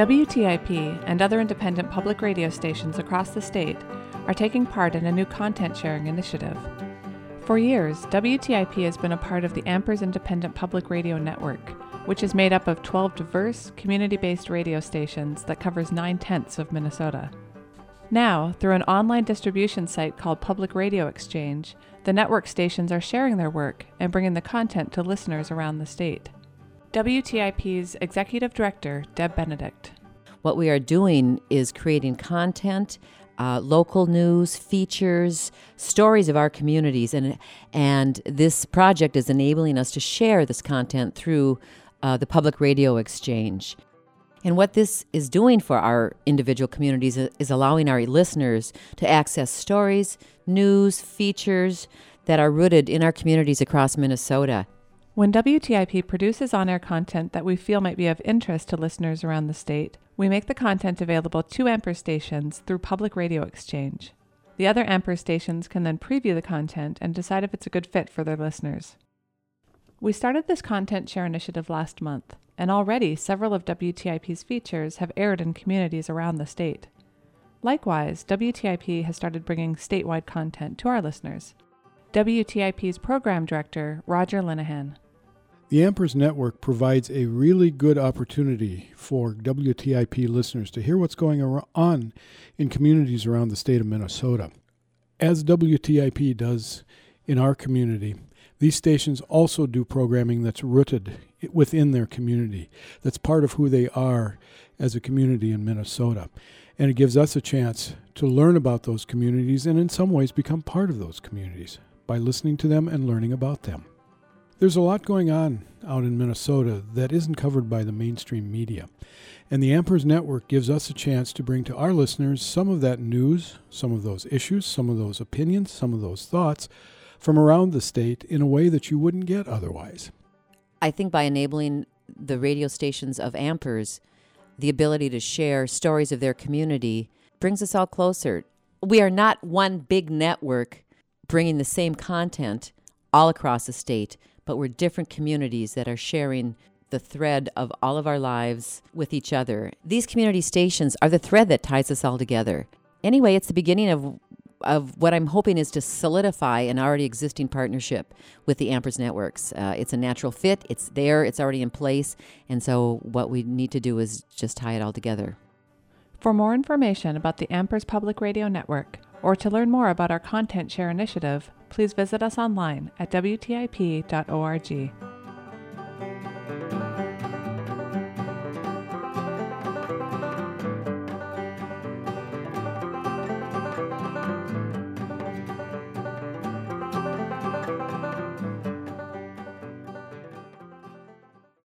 WTIP and other independent public radio stations across the state are taking part in a new content sharing initiative. For years, WTIP has been a part of the Ampers Independent Public Radio Network, which is made up of 12 diverse, community-based radio stations that covers 9/10 of Minnesota. Now, through an online distribution site called Public Radio Exchange, the network stations are sharing their work and bringing the content to listeners around the state. WTIP's Executive Director, Deb Benedict. What we are doing is creating content, local news, features, stories of our communities, and this project is enabling us to share this content through the Public Radio Exchange. And what this is doing for our individual communities is allowing our listeners to access stories, news, features that are rooted in our communities across Minnesota. When WTIP produces on-air content that we feel might be of interest to listeners around the state, we make the content available to Amper stations through Public Radio Exchange. The other Amper stations can then preview the content and decide if it's a good fit for their listeners. We started this content share initiative last month, and already several of WTIP's features have aired in communities around the state. Likewise, WTIP has started bringing statewide content to our listeners. WTIP's Program Director, Roger Linehan. The Ampers Network provides a really good opportunity for WTIP listeners to hear what's going on in communities around the state of Minnesota. As WTIP does in our community, these stations also do programming that's rooted within their community, that's part of who they are as a community in Minnesota. And it gives us a chance to learn about those communities and in some ways become part of those communities by listening to them and learning about them. There's a lot going on out in Minnesota that isn't covered by the mainstream media. And the Ampers Network gives us a chance to bring to our listeners some of that news, some of those issues, some of those opinions, some of those thoughts from around the state in a way that you wouldn't get otherwise. I think by enabling the radio stations of Ampers, the ability to share stories of their community brings us all closer. We are not one big network bringing the same content all across the state, but we're different communities that are sharing the thread of all of our lives with each other. These community stations are the thread that ties us all together. Anyway, it's the beginning of what I'm hoping is to solidify an already existing partnership with the Ampers Networks. It's a natural fit. It's there. It's already in place. And so what we need to do is just tie it all together. For more information about the Ampers Public Radio Network, or to learn more about our Content Share initiative, please visit us online at WTIP.org.